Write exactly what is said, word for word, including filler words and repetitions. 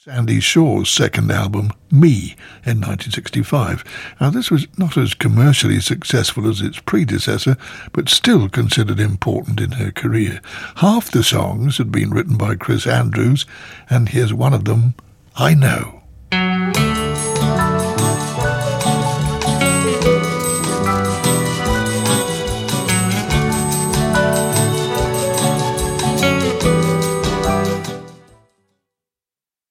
Sandy Shaw's second album, Me, in nineteen sixty-five. Now, this was not as commercially successful as its predecessor, but still considered important in her career. Half the songs had been written by Chris Andrews, and here's one of them, I Know.